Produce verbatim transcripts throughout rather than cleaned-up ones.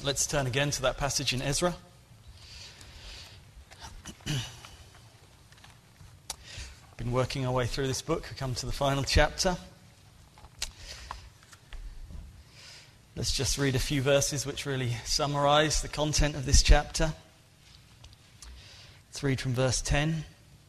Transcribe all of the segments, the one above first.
Let's turn again to that passage in Ezra. Been working our way through this book. We come to the final chapter. Let's just read a few verses which really summarize the content of this chapter. Let's read from verse ten.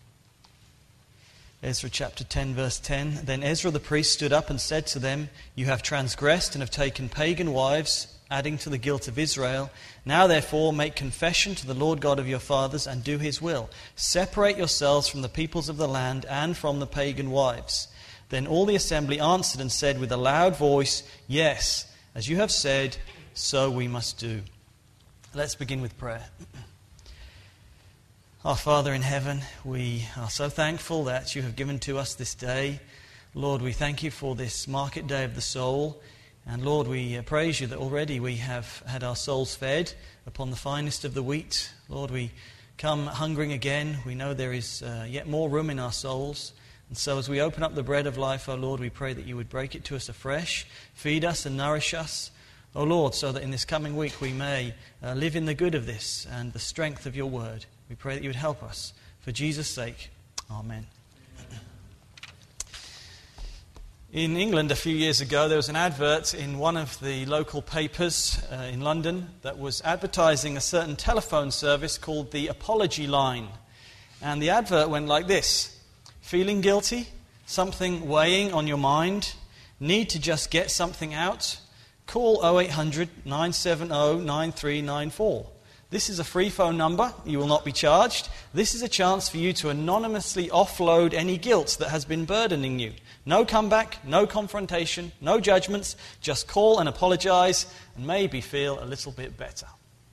Ezra chapter ten, verse ten. Then Ezra the priest stood up and said to them, "You have transgressed and have taken pagan wives, adding to the guilt of Israel. Now therefore make confession to the Lord God of your fathers and do his will. Separate yourselves from the peoples of the land and from the pagan wives." Then all the assembly answered and said with a loud voice, "Yes, as you have said, so we must do." Let's begin with prayer. Our Father in heaven, we are so thankful that you have given to us this day. Lord, we thank you for this market day of the soul. And Lord, we praise you that already we have had our souls fed upon the finest of the wheat. Lord, we come hungering again. We know there is uh, yet more room in our souls. And so as we open up the bread of life, O Lord, we pray that you would break it to us afresh, feed us and nourish us, O Lord, so that in this coming week we may uh, live in the good of this and the strength of your word. We pray that you would help us. For Jesus' sake, amen. In England a few years ago, there was an advert in one of the local papers uh, in London that was advertising a certain telephone service called the Apology Line. And the advert went like this: feeling guilty, something weighing on your mind, need to just get something out? Call oh eight hundred, nine seven oh, nine three nine four. This is a free phone number. You will not be charged. This is a chance for you to anonymously offload any guilt that has been burdening you. No comeback, no confrontation, no judgments. Just call and apologize and maybe feel a little bit better.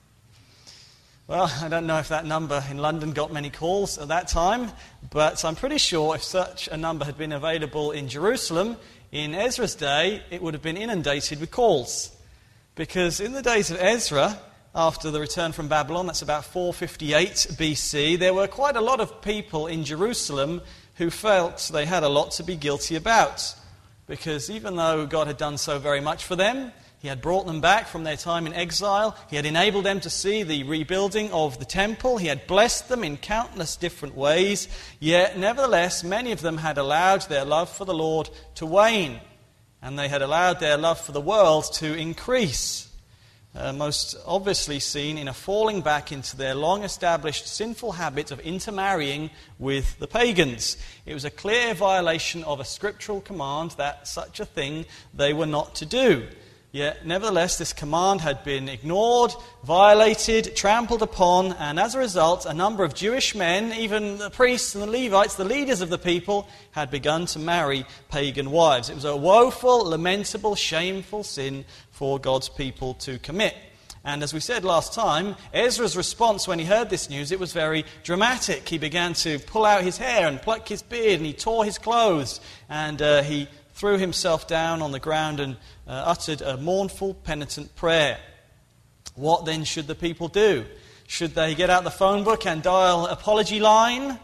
Well, I don't know if that number in London got many calls at that time, but I'm pretty sure if such a number had been available in Jerusalem in Ezra's day, it would have been inundated with calls. Because in the days of Ezra, after the return from Babylon, that's about four fifty-eight B C, there were quite a lot of people in Jerusalem who felt they had a lot to be guilty about. Because even though God had done so very much for them, he had brought them back from their time in exile, he had enabled them to see the rebuilding of the temple, he had blessed them in countless different ways, yet nevertheless many of them had allowed their love for the Lord to wane, and they had allowed their love for the world to increase. Uh, most obviously seen in a falling back into their long-established sinful habit of intermarrying with the pagans. It was a clear violation of a scriptural command that such a thing they were not to do. Yet, nevertheless, this command had been ignored, violated, trampled upon, and as a result, a number of Jewish men, even the priests and the Levites, the leaders of the people, had begun to marry pagan wives. It was a woeful, lamentable, shameful sin for God's people to commit. And as we said last time, Ezra's response when he heard this news, it was very dramatic. He began to pull out his hair and pluck his beard, and he tore his clothes, and uh, he threw himself down on the ground and uh, uttered a mournful, penitent prayer. What then should the people do? Should they get out the phone book and dial apology line?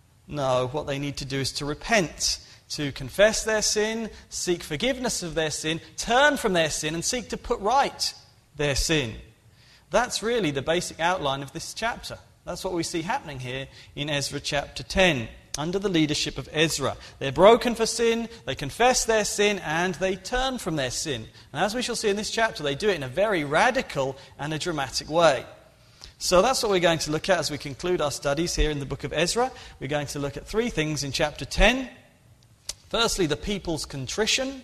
No, what they need to do is to repent, to confess their sin, seek forgiveness of their sin, turn from their sin and seek to put right their sin. That's really the basic outline of this chapter. That's what we see happening here in Ezra chapter ten, under the leadership of Ezra. They're broken for sin, they confess their sin, and they turn from their sin. And as we shall see in this chapter, they do it in a very radical and a dramatic way. So that's what we're going to look at as we conclude our studies here in the book of Ezra. We're going to look at three things in chapter ten. Firstly, the people's contrition.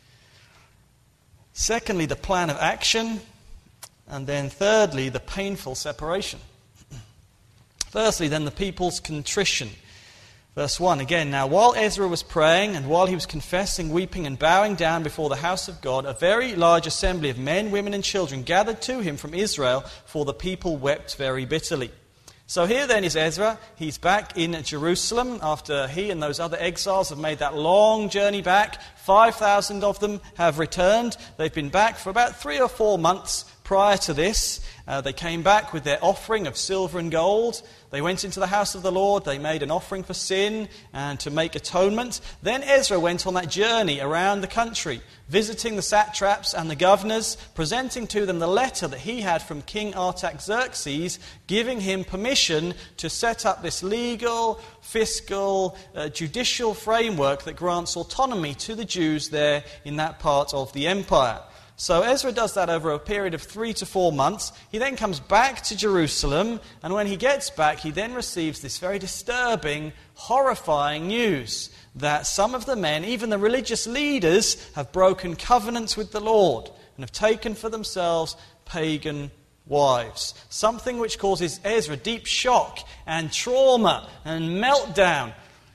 Secondly, the plan of action. And then thirdly, the painful separation. Firstly, then, the people's contrition. Verse one, again, "Now while Ezra was praying, and while he was confessing, weeping, and bowing down before the house of God, a very large assembly of men, women, and children gathered to him from Israel, for the people wept very bitterly." So here then is Ezra. He's back in Jerusalem after he and those other exiles have made that long journey back. five thousand of them have returned. They've been back for about three or four months prior to this. Uh, they came back with their offering of silver and gold. They went into the house of the Lord. They made an offering for sin and to make atonement. Then Ezra went on that journey around the country, visiting the satraps and the governors, presenting to them the letter that he had from King Artaxerxes, giving him permission to set up this legal, fiscal, uh, judicial framework that grants autonomy to the Jews there in that part of the empire. So Ezra does that over a period of three to four months. He then comes back to Jerusalem, and when he gets back, he then receives this very disturbing, horrifying news that some of the men, even the religious leaders, have broken covenants with the Lord and have taken for themselves pagan wives. Something which causes Ezra deep shock and trauma and meltdown.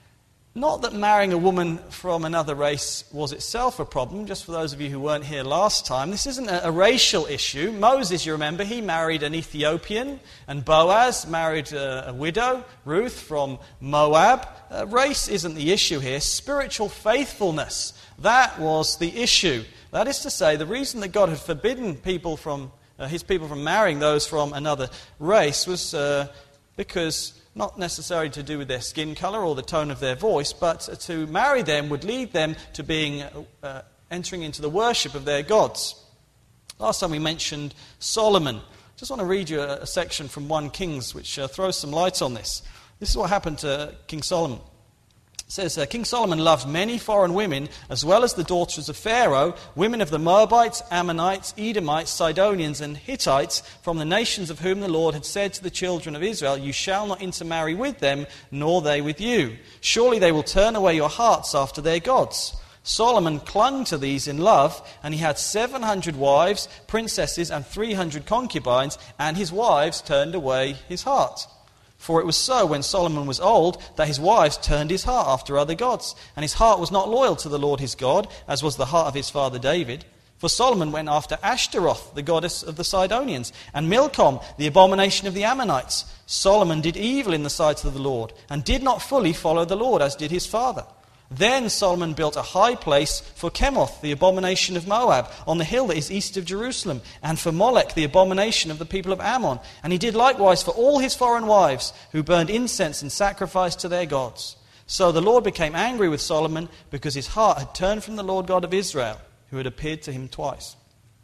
Not that marrying a woman from another race was itself a problem, just for those of you who weren't here last time. This isn't a, a racial issue. Moses, you remember, he married an Ethiopian, and Boaz married a, a widow, Ruth, from Moab. Uh, race isn't the issue here. Spiritual faithfulness, that was the issue. That is to say, the reason that God had forbidden people from uh, his people from marrying those from another race was uh, because... not necessarily to do with their skin colour or the tone of their voice, but to marry them would lead them to being uh, entering into the worship of their gods. Last time we mentioned Solomon. I just want to read you a, a section from First Kings which uh, throws some light on this. This is what happened to King Solomon. It says, uh, King Solomon loved many foreign women, as well as the daughters of Pharaoh, women of the Moabites, Ammonites, Edomites, Sidonians, and Hittites, from the nations of whom the Lord had said to the children of Israel, you shall not intermarry with them, nor they with you. Surely they will turn away your hearts after their gods. Solomon clung to these in love, and he had seven hundred wives, princesses, and three hundred concubines, and his wives turned away his heart. For it was so when Solomon was old that his wives turned his heart after other gods, and his heart was not loyal to the Lord his God, as was the heart of his father David. For Solomon went after Ashtaroth, the goddess of the Sidonians, and Milcom, the abomination of the Ammonites. Solomon did evil in the sight of the Lord, and did not fully follow the Lord, as did his father. Then Solomon built a high place for Chemosh, the abomination of Moab, on the hill that is east of Jerusalem, and for Molech, the abomination of the people of Ammon. And he did likewise for all his foreign wives, who burned incense and sacrificed to their gods. So the Lord became angry with Solomon, because his heart had turned from the Lord God of Israel, who had appeared to him twice.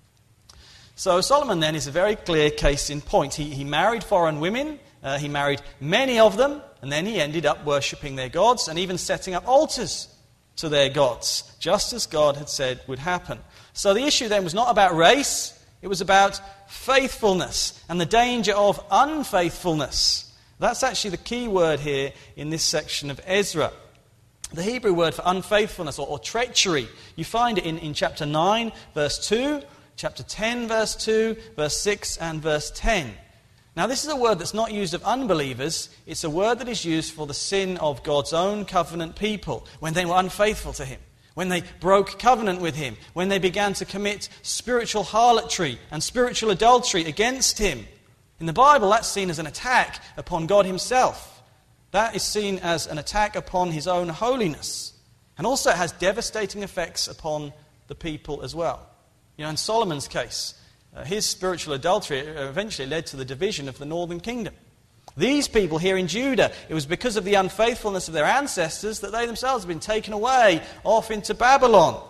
So Solomon then is a very clear case in point. He, he married foreign women. Uh, he married many of them, and then he ended up worshipping their gods and even setting up altars to their gods, just as God had said would happen. So the issue then was not about race, it was about faithfulness and the danger of unfaithfulness. That's actually the key word here in this section of Ezra. The Hebrew word for unfaithfulness or, or treachery, you find it in, in chapter nine, verse two, chapter ten, verse two, verse six, and verse ten. Now, this is a word that's not used of unbelievers. It's a word that is used for the sin of God's own covenant people when they were unfaithful to him, when they broke covenant with him, when they began to commit spiritual harlotry and spiritual adultery against him. In the Bible, that's seen as an attack upon God himself. That is seen as an attack upon his own holiness. And also it has devastating effects upon the people as well. You know, in Solomon's case, Uh, his spiritual adultery eventually led to the division of the northern kingdom. These people here in Judah, it was because of the unfaithfulness of their ancestors that they themselves had been taken away off into Babylon.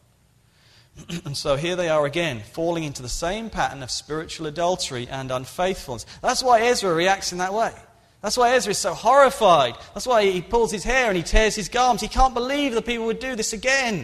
And so here they are again, falling into the same pattern of spiritual adultery and unfaithfulness. That's why Ezra reacts in that way. That's why Ezra is so horrified. That's why he pulls his hair and he tears his garments. He can't believe that people would do this again.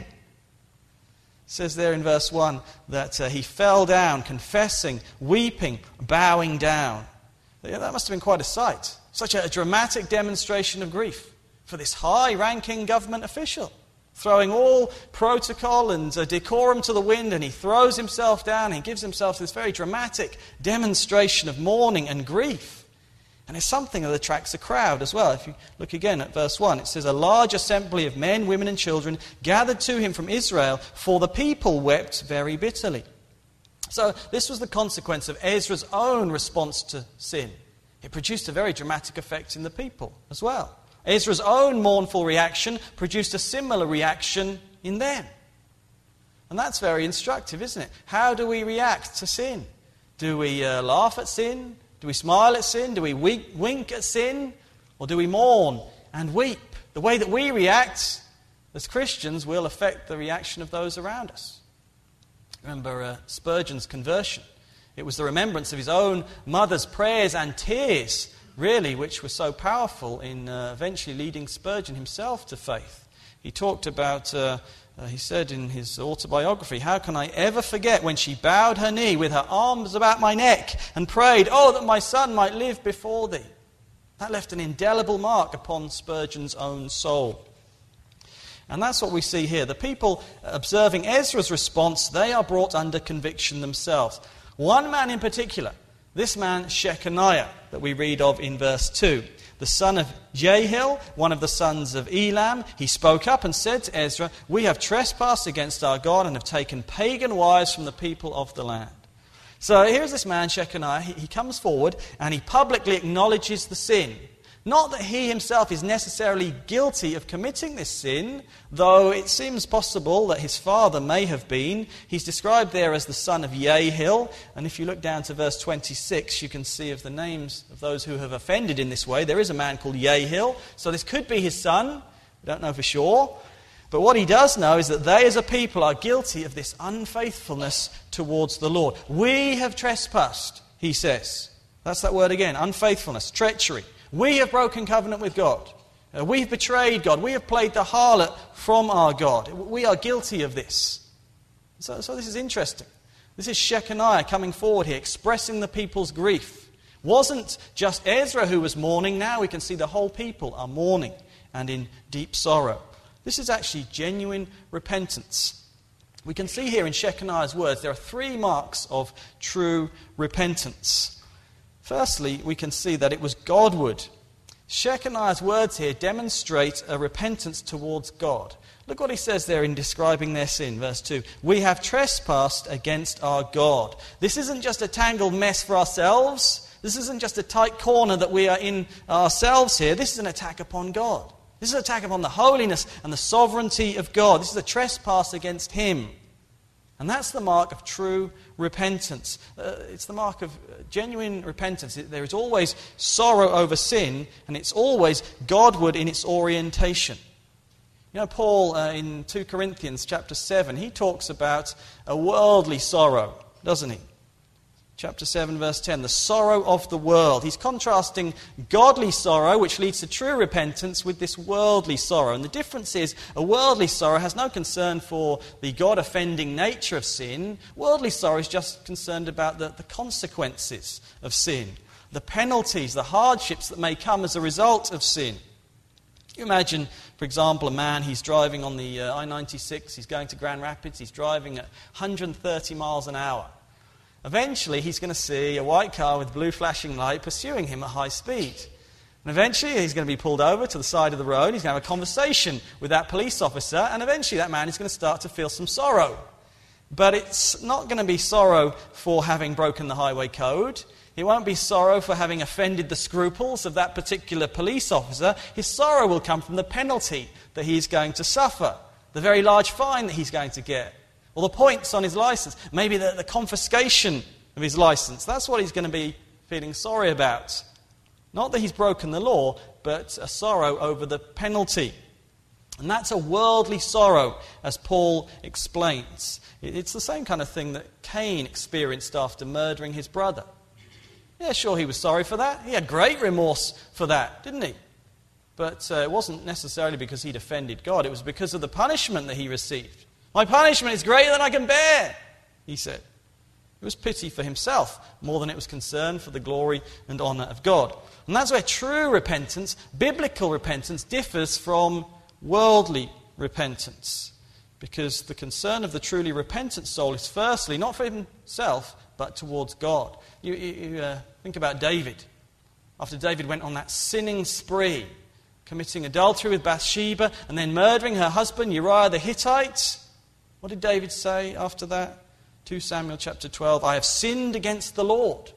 It says there in verse one that uh, he fell down, confessing, weeping, bowing down. Yeah, that must have been quite a sight. Such a, a dramatic demonstration of grief for this high-ranking government official, throwing all protocol and uh, decorum to the wind, and he throws himself down. He gives himself this very dramatic demonstration of mourning and grief. And it's something that attracts a crowd as well. If you look again at verse one, it says, a large assembly of men, women and children gathered to him from Israel, for the people wept very bitterly. So this was the consequence of Ezra's own response to sin. It produced a very dramatic effect in the people as well. Ezra's own mournful reaction produced a similar reaction in them. And that's very instructive, isn't it? How do we react to sin? Do we uh, laugh at sin? Do we smile at sin? Do we wink, wink at sin? Or do we mourn and weep? The way that we react as Christians will affect the reaction of those around us. Remember uh, Spurgeon's conversion. It was the remembrance of his own mother's prayers and tears, really, which were so powerful in uh, eventually leading Spurgeon himself to faith. He talked about, uh, uh, he said in his autobiography, "How can I ever forget when she bowed her knee with her arms about my neck and prayed, 'Oh, that my son might live before thee.'" That left an indelible mark upon Spurgeon's own soul. And that's what we see here. The people observing Ezra's response, they are brought under conviction themselves. One man in particular, this man Shechaniah, that we read of in verse two, the son of Jehiel, one of the sons of Elam, he spoke up and said to Ezra, "We have trespassed against our God and have taken pagan wives from the people of the land." So here's this man, Shechaniah. He, he comes forward and he publicly acknowledges the sin. Not that he himself is necessarily guilty of committing this sin, though it seems possible that his father may have been. He's described there as the son of Jehiel, and if you look down to verse twenty-six, you can see of the names of those who have offended in this way. There is a man called Jehiel, so this could be his son. We don't know for sure. But what he does know is that they as a people are guilty of this unfaithfulness towards the Lord. We have trespassed, he says. That's that word again, unfaithfulness, treachery. We have broken covenant with God. Uh, we've betrayed God. We have played the harlot from our God. We are guilty of this. So, so this is interesting. This is Shechaniah coming forward here, expressing the people's grief. Wasn't just Ezra who was mourning. Now we can see the whole people are mourning and in deep sorrow. This is actually genuine repentance. We can see here in Shechaniah's words there are three marks of true repentance. Firstly, we can see that it was Godward. Shechaniah's words here demonstrate a repentance towards God. Look what he says there in describing their sin, verse two. "We have trespassed against our God." This isn't just a tangled mess for ourselves. This isn't just a tight corner that we are in ourselves here. This is an attack upon God. This is an attack upon the holiness and the sovereignty of God. This is a trespass against Him. And that's the mark of true repentance. Uh, it's the mark of genuine repentance. There is always sorrow over sin, and it's always Godward in its orientation. You know, Paul uh, in Second Corinthians chapter seven, he talks about a worldly sorrow, doesn't he? Chapter seven, verse ten, the sorrow of the world. He's contrasting godly sorrow, which leads to true repentance, with this worldly sorrow. And the difference is, a worldly sorrow has no concern for the God-offending nature of sin. Worldly sorrow is just concerned about the, the consequences of sin, the penalties, the hardships that may come as a result of sin. You imagine, for example, a man, he's driving on the uh, I ninety-six, he's going to Grand Rapids, he's driving at one hundred thirty miles an hour. Eventually, he's going to see a white car with blue flashing light pursuing him at high speed. And eventually, he's going to be pulled over to the side of the road. He's going to have a conversation with that police officer. And eventually, that man is going to start to feel some sorrow. But it's not going to be sorrow for having broken the highway code. It won't be sorrow for having offended the scruples of that particular police officer. His sorrow will come from the penalty that he's going to suffer, the very large fine that he's going to get. Or the points on his license, maybe the, the confiscation of his license. That's what he's going to be feeling sorry about. Not that he's broken the law, but a sorrow over the penalty. And that's a worldly sorrow, as Paul explains. It's the same kind of thing that Cain experienced after murdering his brother. Yeah, sure, he was sorry for that. He had great remorse for that, didn't he? But uh, it wasn't necessarily because he'd offended God. It was because of the punishment that he received. My punishment is greater than I can bear, he said. It was pity for himself more than it was concern for the glory and honour of God. And that's where true repentance, biblical repentance, differs from worldly repentance. Because the concern of the truly repentant soul is firstly not for himself, but towards God. You, you, you uh, think about David. After David went on that sinning spree, committing adultery with Bathsheba and then murdering her husband Uriah the Hittite, what did David say after that? Second Samuel chapter twelve, I have sinned against the Lord.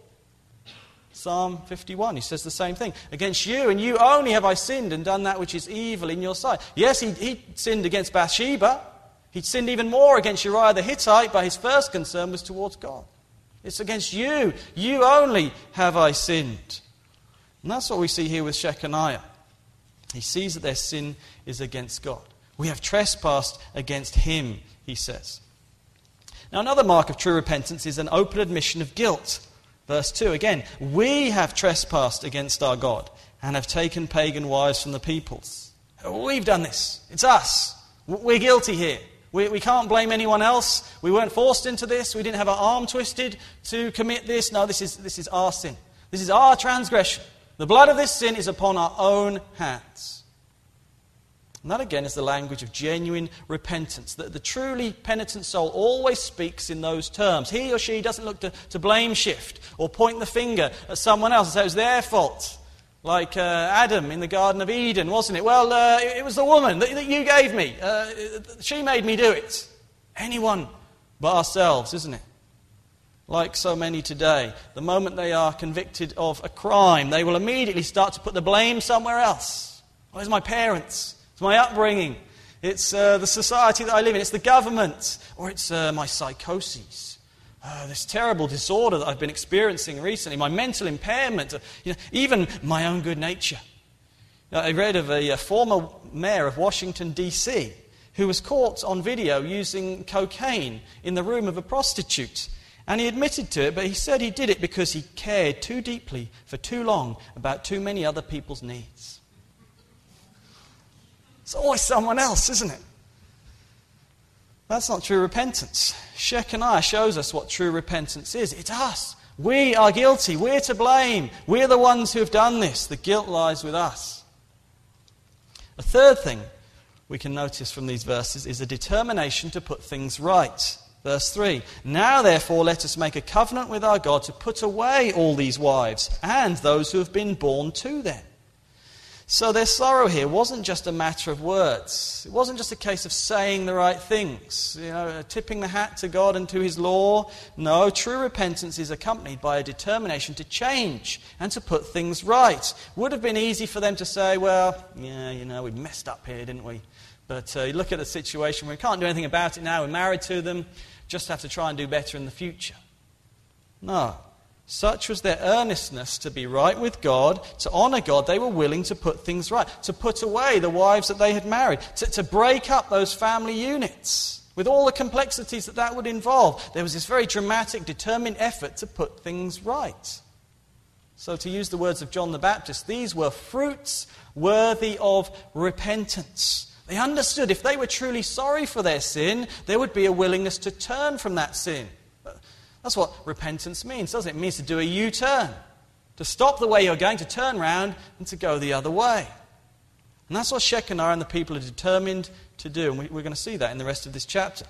Psalm fifty-one, he says the same thing. Against you and you only have I sinned and done that which is evil in your sight. Yes, he, he sinned against Bathsheba. He'd sinned even more against Uriah the Hittite, but his first concern was towards God. It's against you. You only have I sinned. And that's what we see here with Shechaniah. He sees that their sin is against God. We have trespassed against him, he says. Now another mark of true repentance is an open admission of guilt. Verse two, again, we have trespassed against our God and have taken pagan wives from the peoples. We've done this. It's us. We're guilty here. We, we can't blame anyone else. We weren't forced into this. We didn't have our arm twisted to commit this. No, this is, this is our sin. This is our transgression. The blood of this sin is upon our own hands. And that again is the language of genuine repentance. That the truly penitent soul always speaks in those terms. He or she doesn't look to, to blame shift or point the finger at someone else and say it was their fault. Like uh, Adam in the Garden of Eden, wasn't it? Well, uh, it, it was the woman that, that you gave me. Uh, she made me do it. Anyone but ourselves, isn't it? Like so many today, the moment they are convicted of a crime, they will immediately start to put the blame somewhere else. Oh, it's my parents. It's my upbringing. It's uh, the society that I live in. It's the government. Or it's uh, my psychoses. Uh, this terrible disorder that I've been experiencing recently, my mental impairment, uh, you know, even my own good nature. Uh, I read of a, a former mayor of Washington, D C, who was caught on video using cocaine in the room of a prostitute. And he admitted to it, but he said he did it because he cared too deeply for too long about too many other people's needs. It's always someone else, isn't it? That's not true repentance. Shechaniah shows us what true repentance is. It's us. We are guilty. We're to blame. We're the ones who have done this. The guilt lies with us. A third thing we can notice from these verses is a determination to put things right. Verse three, now therefore let us make a covenant with our God to put away all these wives and those who have been born to them. So their sorrow here wasn't just a matter of words. It wasn't just a case of saying the right things, you know, tipping the hat to God and to his law. No, true repentance is accompanied by a determination to change and to put things right. Would have been easy for them to say, well, yeah, you know, we messed up here, didn't we? But uh, you look at the situation, we can't do anything about it now, we're married to them, just have to try and do better in the future. No. Such was their earnestness to be right with God, to honour God. They were willing to put things right, to put away the wives that they had married, to, to break up those family units with all the complexities that that would involve. There was this very dramatic, determined effort to put things right. So to use the words of John the Baptist, these were fruits worthy of repentance. They understood if they were truly sorry for their sin, there would be a willingness to turn from that sin. That's what repentance means, doesn't it? It means to do a U-turn, to stop the way you're going, to turn round and to go the other way. And that's what Shechaniah and the people are determined to do, and we're going to see that in the rest of this chapter.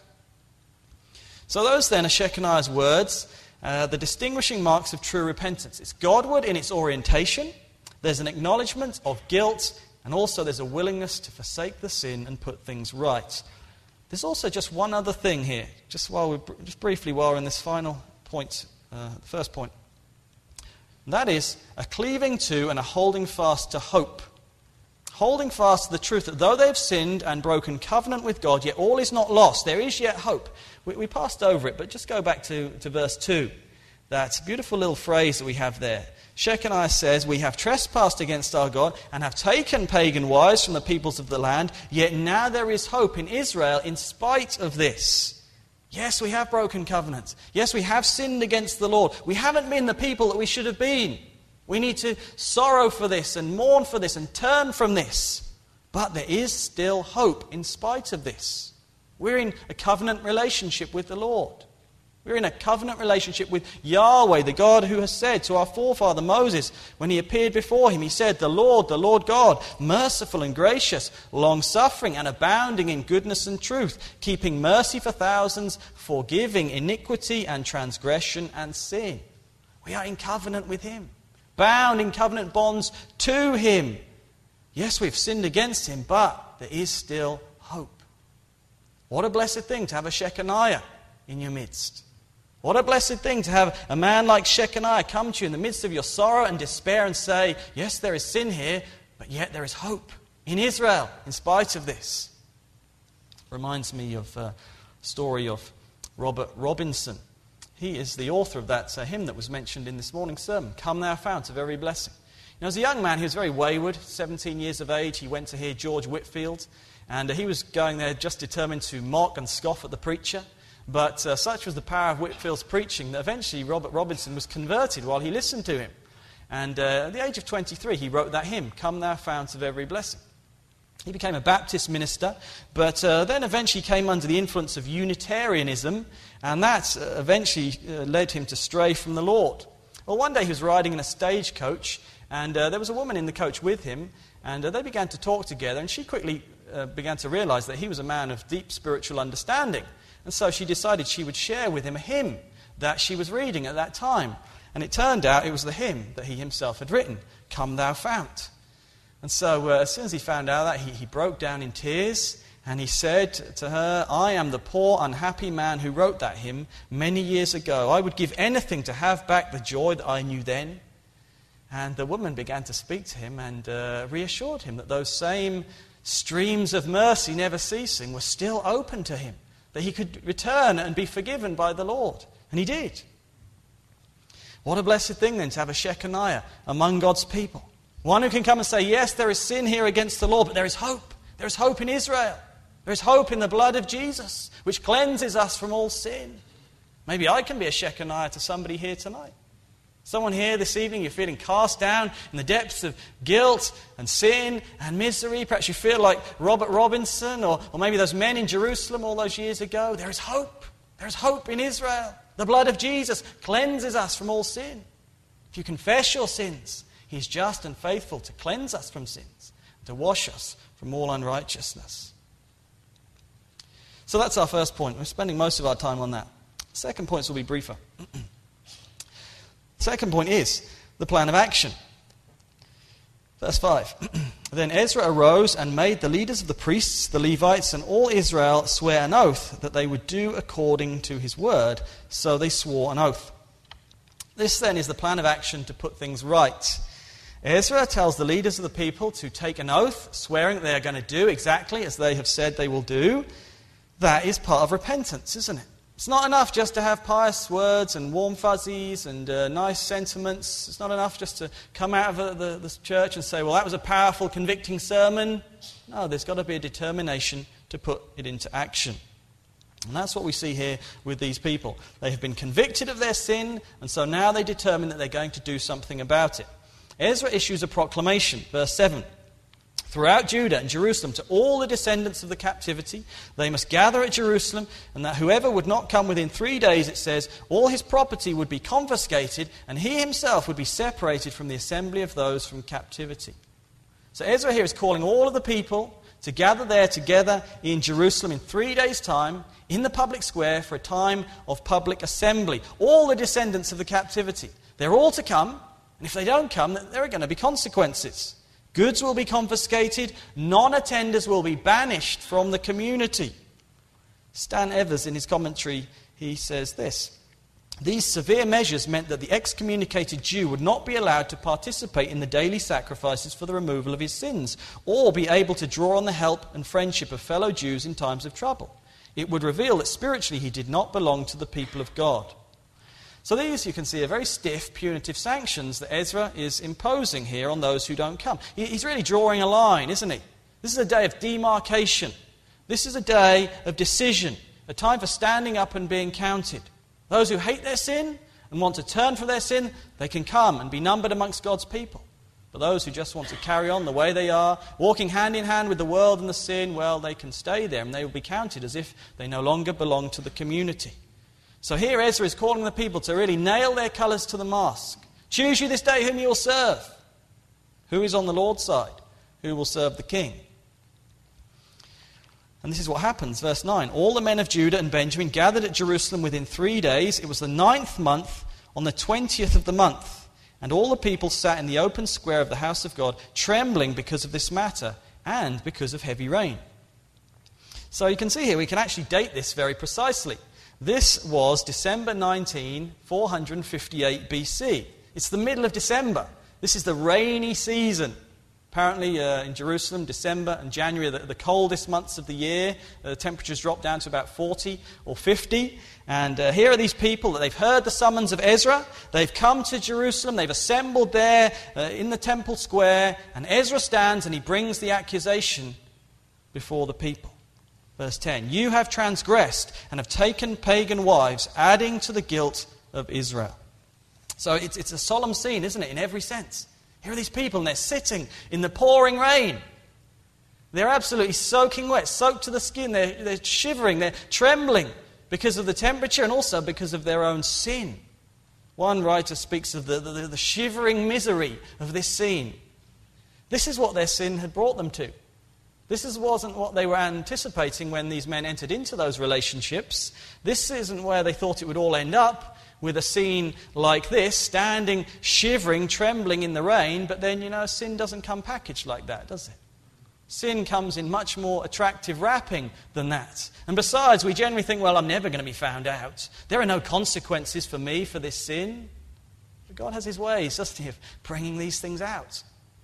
So those then are Shechaniah's words, uh, the distinguishing marks of true repentance. It's Godward in its orientation, there's an acknowledgement of guilt, and also there's a willingness to forsake the sin and put things right. There's also just one other thing here, just while we just briefly while we're in this final point, uh, the first point. And that is a cleaving to and a holding fast to hope. Holding fast to the truth that though they have sinned and broken covenant with God, yet all is not lost. There is yet hope. We, we passed over it, but just go back to, to verse two. That beautiful little phrase that we have there. Shechaniah says, we have trespassed against our God and have taken pagan wives from the peoples of the land, yet now there is hope in Israel in spite of this. Yes, we have broken covenant. Yes, we have sinned against the Lord. We haven't been the people that we should have been. We need to sorrow for this and mourn for this and turn from this. But there is still hope in spite of this. We're in a covenant relationship with the Lord. We're in a covenant relationship with Yahweh, the God who has said to our forefather Moses, when he appeared before him, he said, the Lord, the Lord God, merciful and gracious, long-suffering and abounding in goodness and truth, keeping mercy for thousands, forgiving iniquity and transgression and sin. We are in covenant with him, bound in covenant bonds to him. Yes, we've sinned against him, but there is still hope. What a blessed thing to have a Shechaniah in your midst. What a blessed thing to have a man like Shechaniah come to you in the midst of your sorrow and despair and say, yes, there is sin here, but yet there is hope in Israel in spite of this. Reminds me of a story of Robert Robinson, He is the author of that uh, hymn that was mentioned in this morning's sermon, Come Thou Fount of Every Blessing. You know, as a young man, he was very wayward, seventeen years of age. He went to hear George Whitefield, and uh, he was going there just determined to mock and scoff at the preacher. But uh, such was the power of Whitefield's preaching that eventually Robert Robinson was converted while he listened to him. And uh, at the age of twenty-three, he wrote that hymn, Come Thou Fount of Every Blessing. He became a Baptist minister, but uh, then eventually came under the influence of Unitarianism, and that uh, eventually uh, led him to stray from the Lord. Well, one day he was riding in a stagecoach, and uh, there was a woman in the coach with him, and uh, they began to talk together, and she quickly uh, began to realize that he was a man of deep spiritual understanding. And so she decided she would share with him a hymn that she was reading at that time. And it turned out it was the hymn that he himself had written, Come Thou Fount. And so uh, as soon as he found out that, he, he broke down in tears, and he said to her, I am the poor, unhappy man who wrote that hymn many years ago. I would give anything to have back the joy that I knew then. And the woman began to speak to him and uh, reassured him that those same streams of mercy never ceasing were still open to him, that he could return and be forgiven by the Lord. And he did. What a blessed thing then to have a Shechaniah among God's people. One who can come and say, yes, there is sin here against the law, but there is hope. There is hope in Israel. There is hope in the blood of Jesus, which cleanses us from all sin. Maybe I can be a Shechaniah to somebody here tonight. Someone here this evening, you're feeling cast down in the depths of guilt and sin and misery. Perhaps you feel like Robert Robinson or, or maybe those men in Jerusalem all those years ago. There is hope. There is hope in Israel. The blood of Jesus cleanses us from all sin. If you confess your sins, He is just and faithful to cleanse us from sins, to wash us from all unrighteousness. So that's our first point. We're spending most of our time on that. Second points will be briefer. Second point is the plan of action. Verse five. Then Ezra arose and made the leaders of the priests, the Levites, and all Israel swear an oath that they would do according to his word. So they swore an oath. This then is the plan of action to put things right. Ezra tells the leaders of the people to take an oath, swearing that they are going to do exactly as they have said they will do. That is part of repentance, isn't it? It's not enough just to have pious words and warm fuzzies and uh, nice sentiments. It's not enough just to come out of the, the church and say, well, that was a powerful, convicting sermon. No, there's got to be a determination to put it into action. And that's what we see here with these people. They have been convicted of their sin, and so now they determine that they're going to do something about it. Ezra issues a proclamation, verse seven. Throughout Judah and Jerusalem, to all the descendants of the captivity, they must gather at Jerusalem, and that whoever would not come within three days, it says, all his property would be confiscated, and he himself would be separated from the assembly of those from captivity. So Ezra here is calling all of the people to gather there together in Jerusalem in three days' time, in the public square, for a time of public assembly. All the descendants of the captivity. They're all to come, and if they don't come, there are going to be consequences. Goods will be confiscated. Non-attenders will be banished from the community. Stan Evers, in his commentary, he says this. These severe measures meant that the excommunicated Jew would not be allowed to participate in the daily sacrifices for the removal of his sins, or be able to draw on the help and friendship of fellow Jews in times of trouble. It would reveal that spiritually he did not belong to the people of God. So these, you can see, are very stiff, punitive sanctions that Ezra is imposing here on those who don't come. He's really drawing a line, isn't he? This is a day of demarcation. This is a day of decision, a time for standing up and being counted. Those who hate their sin and want to turn from their sin, they can come and be numbered amongst God's people. But those who just want to carry on the way they are, walking hand in hand with the world and the sin, well, they can stay there and they will be counted as if they no longer belong to the community. So here Ezra is calling the people to really nail their colours to the mast. Choose you this day whom you will serve. Who is on the Lord's side? Who will serve the king? And this is what happens, verse nine. All the men of Judah and Benjamin gathered at Jerusalem within three days. It was the ninth month, on the twentieth of the month. And all the people sat in the open square of the house of God, trembling because of this matter and because of heavy rain. So you can see here, we can actually date this very precisely. This was December nineteenth, four fifty-eight B C. It's the middle of December. This is the rainy season. Apparently uh, in Jerusalem, December and January are the, the coldest months of the year. Uh, the temperatures drop down to about forty or fifty. And uh, here are these people that they've heard the summons of Ezra. They've come to Jerusalem. They've assembled there uh, in the temple square. And Ezra stands and he brings the accusation before the people. Verse ten, you have transgressed and have taken pagan wives, adding to the guilt of Israel. So it's, it's a solemn scene, isn't it, in every sense. Here are these people and they're sitting in the pouring rain. They're absolutely soaking wet, soaked to the skin. They're, they're shivering, they're trembling because of the temperature and also because of their own sin. One writer speaks of the, the, the shivering misery of this scene. This is what their sin had brought them to. This is, wasn't what they were anticipating when these men entered into those relationships. This isn't where they thought it would all end up, with a scene like this, standing, shivering, trembling in the rain. But then, you know, sin doesn't come packaged like that, does it? Sin comes in much more attractive wrapping than that. And besides, we generally think, well, I'm never going to be found out. There are no consequences for me for this sin. But God has his ways, doesn't he, of bringing these things out.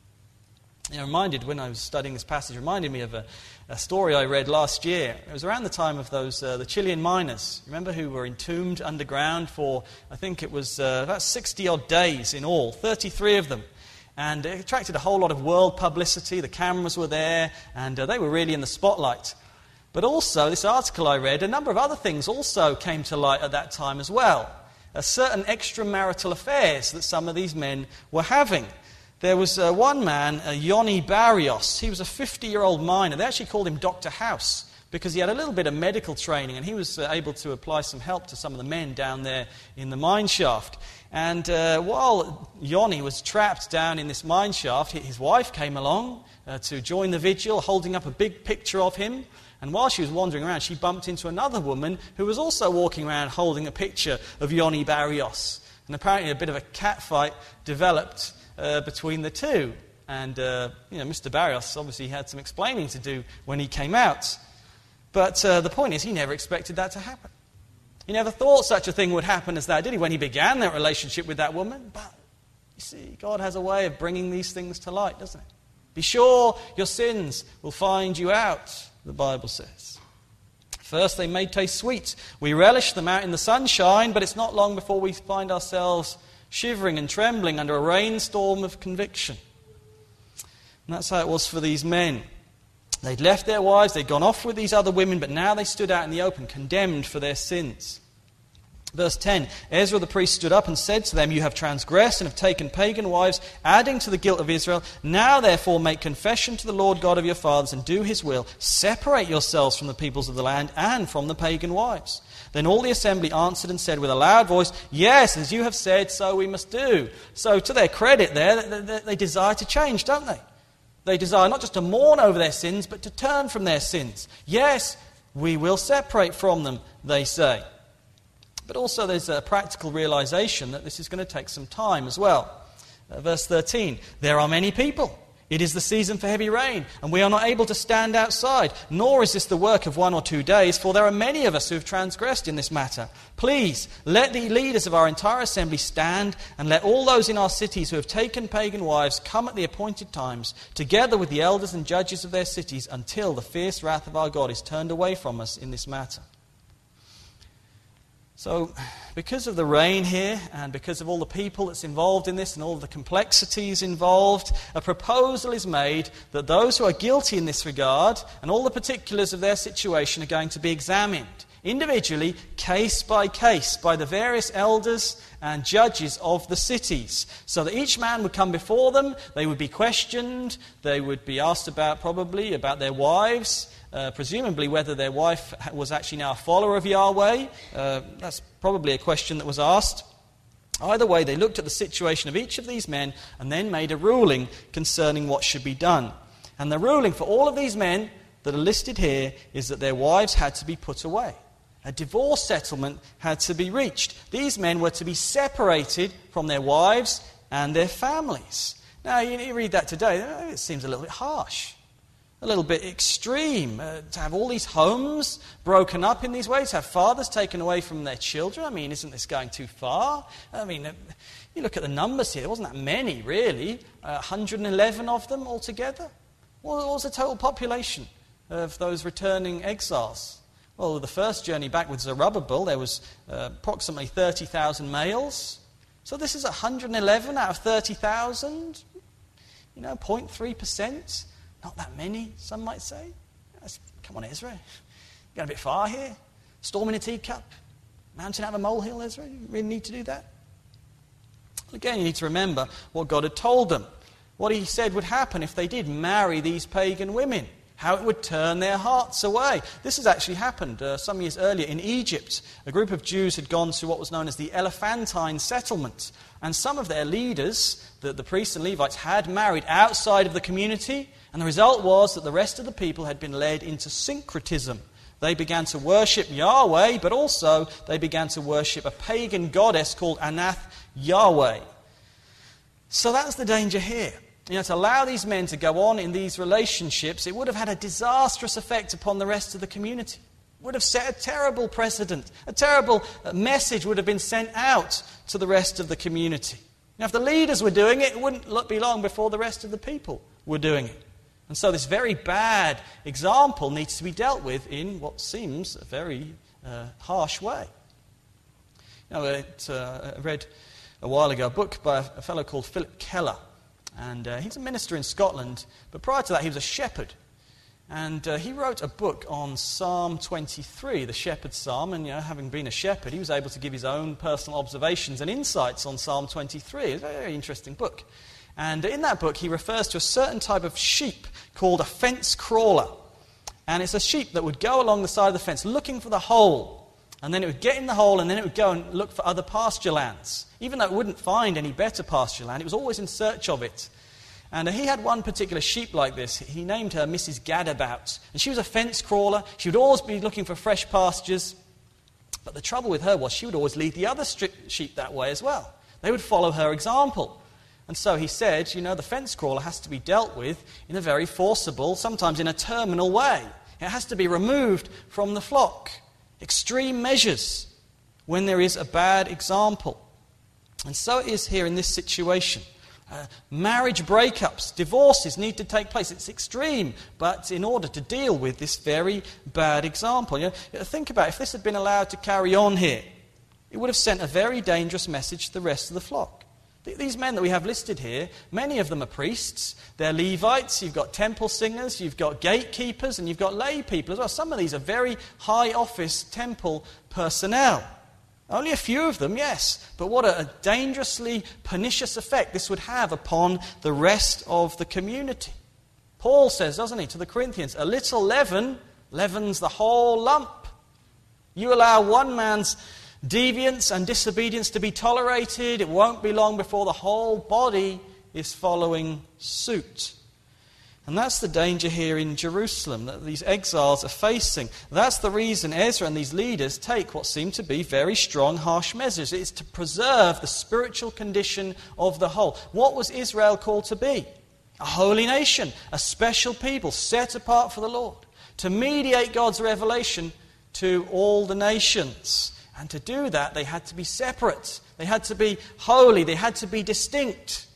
You know, reminded, when I was studying this passage, reminded me of a, a story I read last year. It was around the time of those uh, the Chilean miners, remember, who were entombed underground for, I think it was uh, about sixty-odd days in all, thirty-three of them. And it attracted a whole lot of world publicity. The cameras were there, and uh, they were really in the spotlight. But also, this article I read, a number of other things also came to light at that time as well. Uh, certain extramarital affairs that some of these men were having. There was uh, one man, uh, Yoni Barrios. He was a fifty-year-old miner. They actually called him Doctor House because he had a little bit of medical training and he was uh, able to apply some help to some of the men down there in the mine shaft. And uh, while Yoni was trapped down in this mine shaft, his wife came along uh, to join the vigil, holding up a big picture of him. And while she was wandering around, she bumped into another woman who was also walking around holding a picture of Yoni Barrios. And apparently a bit of a catfight developed Uh, between the two. And, uh, you know, Mister Barrios obviously had some explaining to do when he came out. But uh, the point is, he never expected that to happen. He never thought such a thing would happen as that, did he, when he began that relationship with that woman? But, you see, God has a way of bringing these things to light, doesn't it? Be sure your sins will find you out, the Bible says. First, they may taste sweet. We relish them out in the sunshine, but it's not long before we find ourselves shivering and trembling under a rainstorm of conviction. And that's how it was for these men. They'd left their wives, they'd gone off with these other women, but now they stood out in the open, condemned for their sins. Verse ten, Ezra the priest stood up and said to them, you have transgressed and have taken pagan wives, adding to the guilt of Israel. Now therefore make confession to the Lord God of your fathers and do his will. Separate yourselves from the peoples of the land and from the pagan wives. Then all the assembly answered and said with a loud voice, yes, as you have said, so we must do. So to their credit there, they desire to change, don't they? They desire not just to mourn over their sins, but to turn from their sins. Yes, we will separate from them, they say. But also there's a practical realization that this is going to take some time as well. Uh, verse thirteen, there are many people. It is the season for heavy rain, and we are not able to stand outside, nor is this the work of one or two days, for there are many of us who have transgressed in this matter. Please, let the leaders of our entire assembly stand, and let all those in our cities who have taken pagan wives come at the appointed times, together with the elders and judges of their cities, until the fierce wrath of our God is turned away from us in this matter. So, because of the rain here, and because of all the people that's involved in this, and all the complexities involved, a proposal is made that those who are guilty in this regard, and all the particulars of their situation, are going to be examined, individually, case by case, by the various elders and judges of the cities. So that each man would come before them, they would be questioned, they would be asked about, probably, about their wives, Uh, presumably whether their wife was actually now a follower of Yahweh. Uh, that's probably a question that was asked. Either way, they looked at the situation of each of these men and then made a ruling concerning what should be done. And the ruling for all of these men that are listed here is that their wives had to be put away. A divorce settlement had to be reached. These men were to be separated from their wives and their families. Now, you read that today, it seems a little bit harsh. a little bit extreme. Uh, to have all these homes broken up in these ways, to have fathers taken away from their children. I mean, isn't this going too far? I mean, uh, you look at the numbers here, there wasn't that many really, uh, one hundred eleven of them altogether. What was the total population of those returning exiles? Well, the first journey back with Zerubbabel, there was uh, approximately thirty thousand males. So this is one hundred eleven out of thirty thousand. You know, zero point three percent. Not that many, some might say. That's, come on, Ezra. You're going a bit far here. Storm in a teacup. Mountain out of a molehill, Ezra. You really need to do that? Again, you need to remember what God had told them. What he said would happen if they did marry these pagan women. How it would turn their hearts away. This has actually happened uh, some years earlier in Egypt. A group of Jews had gone to what was known as the Elephantine settlement. And some of their leaders, the, the priests and Levites, had married outside of the community. And the result was that the rest of the people had been led into syncretism. They began to worship Yahweh, but also they began to worship a pagan goddess called Anath Yahweh. So that's the danger here. You know, to allow these men to go on in these relationships, it would have had a disastrous effect upon the rest of the community. It would have set a terrible precedent. A terrible message would have been sent out to the rest of the community. Now, if the leaders were doing it, it wouldn't be long before the rest of the people were doing it. And so this very bad example needs to be dealt with in what seems a very uh, harsh way. You know, it, uh, I read a while ago a book by a fellow called Philip Keller. And uh, he's a minister in Scotland, but prior to that he was a shepherd. And uh, he wrote a book on Psalm twenty-three, the shepherd's psalm. And you know, having been a shepherd, he was able to give his own personal observations and insights on Psalm twenty-three. It's a very interesting book. And in that book he refers to a certain type of sheep called a fence crawler. And it's a sheep that would go along the side of the fence looking for the hole. And then it would get in the hole and then it would go and look for other pasture lands. Even though it wouldn't find any better pasture land, it was always in search of it. And uh, he had one particular sheep like this. He named her Missus Gadabout. And she was a fence crawler. She would always be looking for fresh pastures. But the trouble with her was she would always lead the other stri- sheep that way as well. They would follow her example. And so he said, you know, the fence crawler has to be dealt with in a very forcible, sometimes in a terminal way. It has to be removed from the flock. Extreme measures when there is a bad example. And so it is here in this situation. Uh, marriage breakups, divorces need to take place. It's extreme, but in order to deal with this very bad example. You know, think about it. If this had been allowed to carry on here, it would have sent a very dangerous message to the rest of the flock. These men that we have listed here, many of them are priests. They're Levites. You've got temple singers. You've got gatekeepers. And you've got lay people as well. Some of these are very high office temple personnel. Only a few of them, yes. But what a dangerously pernicious effect this would have upon the rest of the community. Paul says, doesn't he, to the Corinthians, a little leaven leavens the whole lump. You allow one man's deviance and disobedience to be tolerated, it won't be long before the whole body is following suit. And that's the danger here in Jerusalem that these exiles are facing. That's the reason Ezra and these leaders take what seem to be very strong, harsh measures. It's to preserve the spiritual condition of the whole. What was Israel called to be? A holy nation, a special people set apart for the Lord, to mediate God's revelation to all the nations. And to do that, they had to be separate. They had to be holy. They had to be distinct.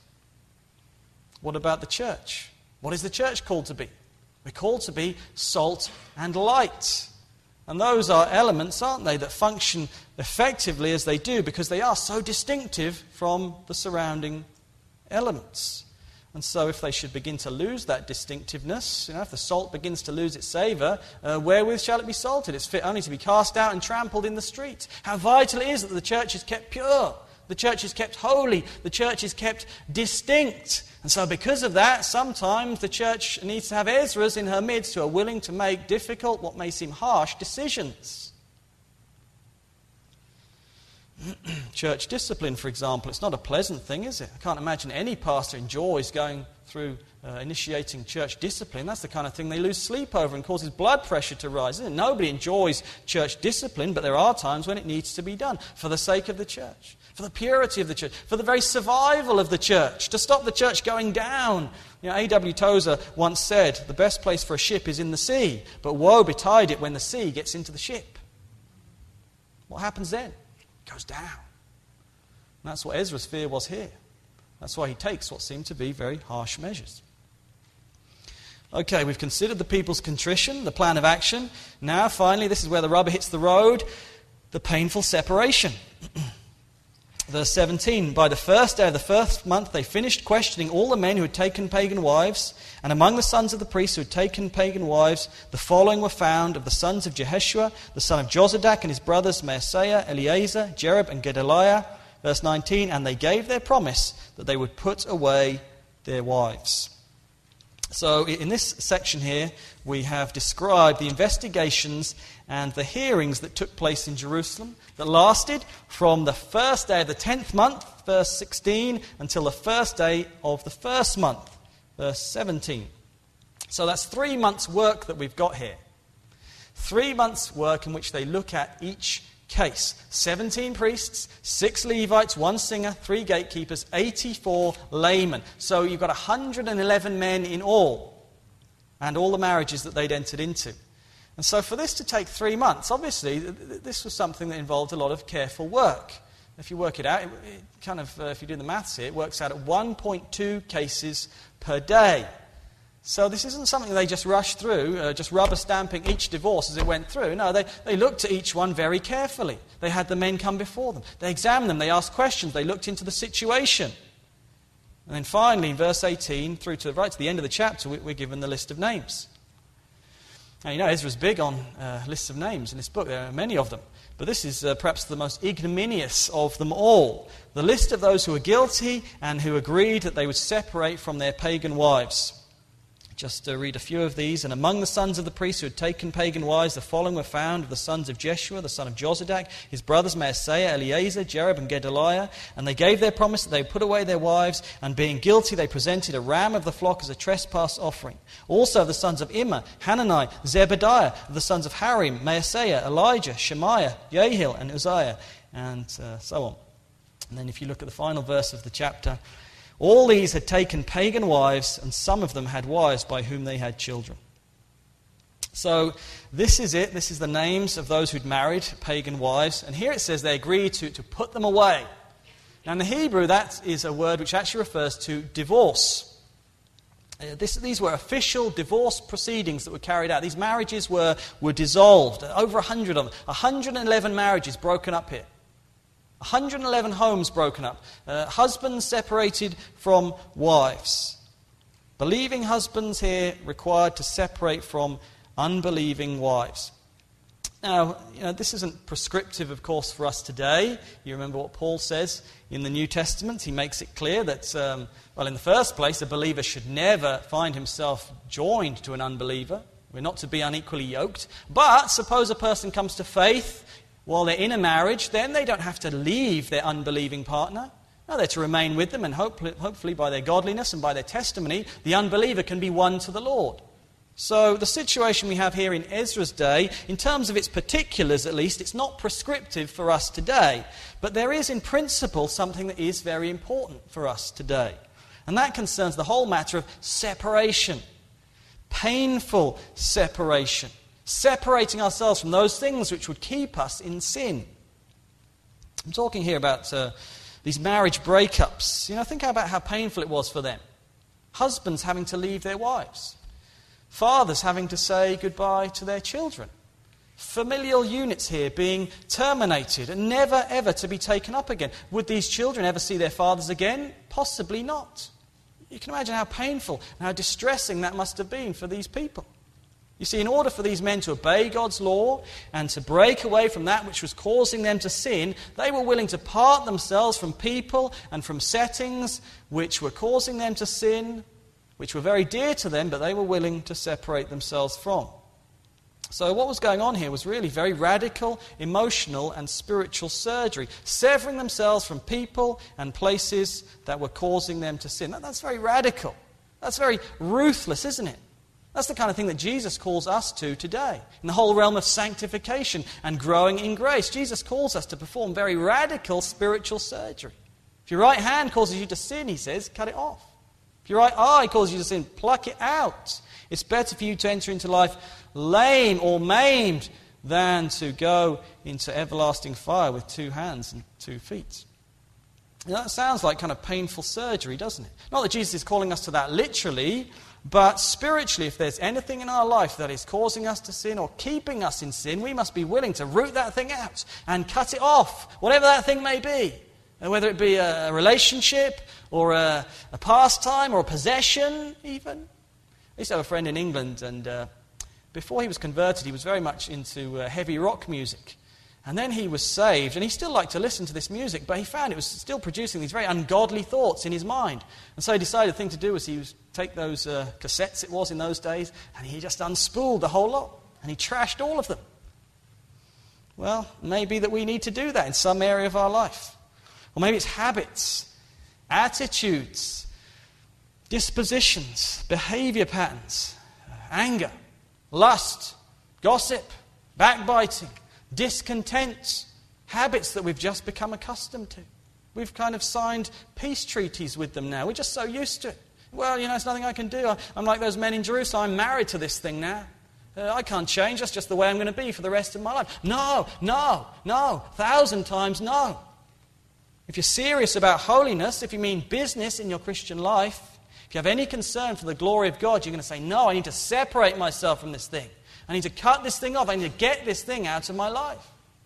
What about the church? What is the church called to be? We're called to be salt and light. And those are elements, aren't they, that function effectively as they do because they are so distinctive from the surrounding elements. And so if they should begin to lose that distinctiveness, you know, if the salt begins to lose its savour, uh, wherewith shall it be salted? It's fit only to be cast out and trampled in the street. How vital it is that the church is kept pure, the church is kept holy, the church is kept distinct. And so because of that, sometimes the church needs to have Ezras in her midst who are willing to make difficult, what may seem harsh, decisions. Church discipline, for example, it's not a pleasant thing, is it? I can't imagine any pastor enjoys going through uh, initiating church discipline, that's the kind of thing they lose sleep over and causes blood pressure to rise. Isn't it? Nobody enjoys church discipline, but there are times when it needs to be done for the sake of the church, for the purity of the church, for the very survival of the church, to stop the church going down. You know, A W Tozer once said, the best place for a ship is in the sea, but woe betide it when the sea gets into the ship. What happens then? It goes down. And that's what Ezra's fear was here. That's why he takes what seem to be very harsh measures. Okay, we've considered the people's contrition, the plan of action. Now, finally, this is where the rubber hits the road, the painful separation. Verse seventeen, by the first day of the first month they finished questioning all the men who had taken pagan wives, and among the sons of the priests who had taken pagan wives, the following were found of the sons of Jeheshua, the son of Jozadak, and his brothers Maaseiah, Eleazar, Jerub, and Gedaliah. Verse nineteen, and they gave their promise that they would put away their wives. So in this section here, we have described the investigations and the hearings that took place in Jerusalem that lasted from the first day of the tenth month, verse sixteen, until the first day of the first month, verse seventeen. So that's three months' work that we've got here. Three months' work in which they look at each case. seventeen priests, six Levites, one singer, three gatekeepers, eighty-four laymen. So you've got one hundred eleven men in all, and all the marriages that they'd entered into. And so for this to take three months, obviously, this was something that involved a lot of careful work. If you work it out, it, it kind of, uh, if you do the maths here, it works out at one point two cases per day. So this isn't something they just rushed through, uh, just rubber stamping each divorce as it went through. No, they, they looked at each one very carefully. They had the men come before them. They examined them. They asked questions. They looked into the situation. And then finally, in verse eighteen, through to right to the end of the chapter, we, we're given the list of names. Now, you know, Ezra's big on uh, lists of names in this book. There are many of them. But this is uh, perhaps the most ignominious of them all. The list of those who were guilty and who agreed that they would separate from their pagan wives. Just to read a few of these. And among the sons of the priests who had taken pagan wives, the following were found of the sons of Jeshua, the son of Jozadak, his brothers Maaseiah, Eleazar, Jerub, and Gedaliah. And they gave their promise that they would put away their wives, and being guilty, they presented a ram of the flock as a trespass offering. Also the sons of Immer, Hanani, Zebediah, the sons of Harim, Maaseiah, Elijah, Shemaiah, Jehiel, and Uzziah, and uh, so on. And then if you look at the final verse of the chapter, all these had taken pagan wives, and some of them had wives by whom they had children. So this is it. This is the names of those who'd married pagan wives. And here it says they agreed to, to put them away. Now in the Hebrew, that is a word which actually refers to divorce. Uh, this, these were official divorce proceedings that were carried out. These marriages were, were dissolved. Over a hundred of them. one hundred eleven marriages broken up here. one hundred eleven homes broken up. Uh, husbands separated from wives. Believing husbands here required to separate from unbelieving wives. Now, you know, this isn't prescriptive, of course, for us today. You remember what Paul says in the New Testament. He makes it clear that, um, well, in the first place, a believer should never find himself joined to an unbeliever. We're not to be unequally yoked. But suppose a person comes to faith while they're in a marriage, then they don't have to leave their unbelieving partner. No, they're to remain with them, and hopefully, hopefully by their godliness and by their testimony, the unbeliever can be won to the Lord. So the situation we have here in Ezra's day, in terms of its particulars at least, it's not prescriptive for us today. But there is in principle something that is very important for us today. And that concerns the whole matter of separation. Painful separation. Separating ourselves from those things which would keep us in sin. I'm talking here about uh, these marriage breakups. You know, think about how painful it was for them. Husbands having to leave their wives. Fathers having to say goodbye to their children. Familial units here being terminated and never ever to be taken up again. Would these children ever see their fathers again? Possibly not. You can imagine how painful and how distressing that must have been for these people. You see, in order for these men to obey God's law and to break away from that which was causing them to sin, they were willing to part themselves from people and from settings which were causing them to sin, which were very dear to them, but they were willing to separate themselves from. So what was going on here was really very radical, emotional and spiritual surgery, severing themselves from people and places that were causing them to sin. That, that's very radical. That's very ruthless, isn't it? That's the kind of thing that Jesus calls us to today. In the whole realm of sanctification and growing in grace, Jesus calls us to perform very radical spiritual surgery. If your right hand causes you to sin, he says, cut it off. If your right eye causes you to sin, pluck it out. It's better for you to enter into life lame or maimed than to go into everlasting fire with two hands and two feet. Now, that sounds like kind of painful surgery, doesn't it? Not that Jesus is calling us to that literally, but spiritually, if there's anything in our life that is causing us to sin or keeping us in sin, we must be willing to root that thing out and cut it off, whatever that thing may be. Whether it be a relationship or a, a pastime or a possession even. I used to have a friend in England, and uh, before he was converted, he was very much into uh, heavy rock music. And then he was saved, and he still liked to listen to this music, but he found it was still producing these very ungodly thoughts in his mind. And so he decided the thing to do was he was take those uh, cassettes, it was in those days, and he just unspooled the whole lot, and he trashed all of them. Well, maybe that we need to do that in some area of our life. Or maybe it's habits, attitudes, dispositions, behavior patterns, anger, lust, gossip, backbiting, discontent, habits that we've just become accustomed to. We've kind of signed peace treaties with them now. We're just so used to it. Well, you know, there's nothing I can do. I'm like those men in Jerusalem. I'm married to this thing now. Uh, I can't change. That's just the way I'm going to be for the rest of my life. No, no, no. Thousand times no. If you're serious about holiness, if you mean business in your Christian life, if you have any concern for the glory of God, you're going to say, no, I need to separate myself from this thing. I need to cut this thing off. I need to get this thing out of my life.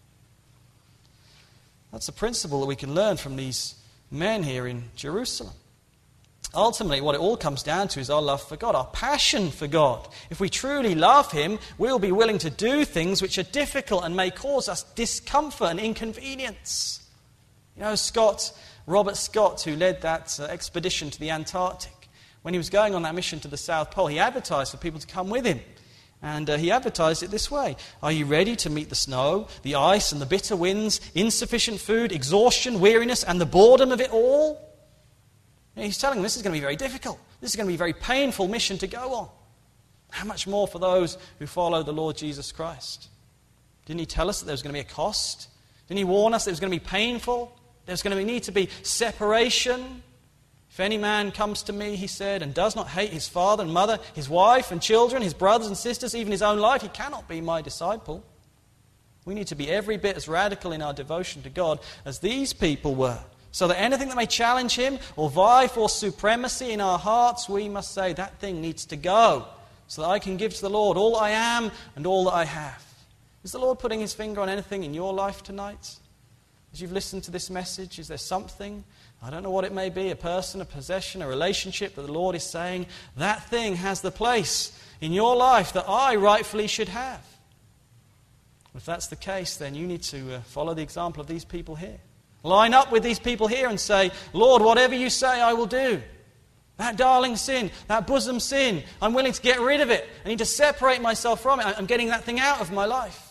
That's a principle that we can learn from these men here in Jerusalem. Ultimately, what it all comes down to is our love for God, our passion for God. If we truly love Him, we'll be willing to do things which are difficult and may cause us discomfort and inconvenience. You know, Scott, Robert Scott, who led that uh, expedition to the Antarctic, when he was going on that mission to the South Pole, he advertised for people to come with him. And uh, he advertised it this way: are you ready to meet the snow, the ice and the bitter winds, insufficient food, exhaustion, weariness and the boredom of it all? And he's telling them this is going to be very difficult. This is going to be a very painful mission to go on. How much more for those who follow the Lord Jesus Christ? Didn't he tell us that there was going to be a cost? Didn't he warn us that it was going to be painful? There's going to need to be separation. If any man comes to me, he said, and does not hate his father and mother, his wife and children, his brothers and sisters, even his own life, he cannot be my disciple. We need to be every bit as radical in our devotion to God as these people were. So that anything that may challenge him or vie for supremacy in our hearts, we must say that thing needs to go, so that I can give to the Lord all I am and all that I have. Is the Lord putting his finger on anything in your life tonight? As you've listened to this message, is there something, I don't know what it may be, a person, a possession, a relationship, that the Lord is saying, that thing has the place in your life that I rightfully should have? If that's the case, then you need to uh, follow the example of these people here. Line up with these people here and say, Lord, whatever you say, I will do. That darling sin, that bosom sin, I'm willing to get rid of it. I need to separate myself from it. I'm getting that thing out of my life.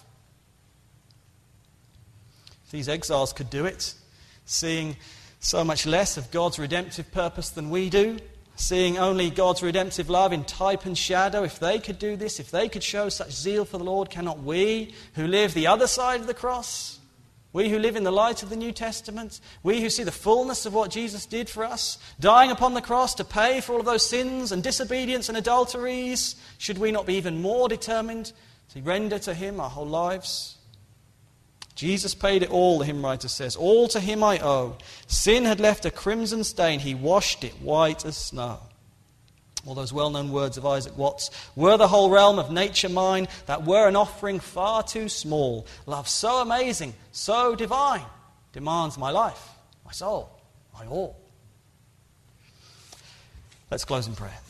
If these exiles could do it, seeing so much less of God's redemptive purpose than we do, seeing only God's redemptive love in type and shadow, if they could do this, if they could show such zeal for the Lord, cannot we who live the other side of the cross? We who live in the light of the New Testament, we who see the fullness of what Jesus did for us, dying upon the cross to pay for all of those sins and disobedience and adulteries, should we not be even more determined to render to Him our whole lives? Jesus paid it all, the hymn writer says. All to Him I owe. Sin had left a crimson stain. He washed it white as snow. All those well-known words of Isaac Watts. Were the whole realm of nature mine, that were an offering far too small. Love so amazing, so divine, demands my life, my soul, my all. Let's close in prayer.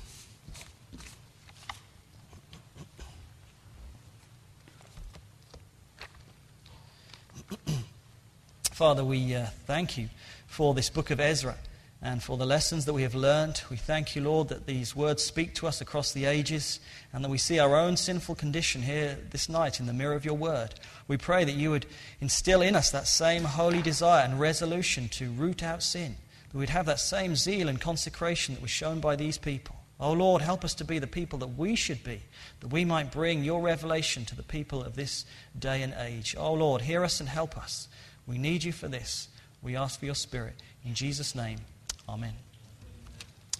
Father, we uh, thank you for this book of Ezra and for the lessons that we have learned. We thank you, Lord, that these words speak to us across the ages and that we see our own sinful condition here this night in the mirror of your word. We pray that you would instill in us that same holy desire and resolution to root out sin, that we'd have that same zeal and consecration that was shown by these people. Oh Lord, help us to be the people that we should be, that we might bring your revelation to the people of this day and age. Oh Lord, hear us and help us. We need you for this. We ask for your Spirit. In Jesus' name, amen.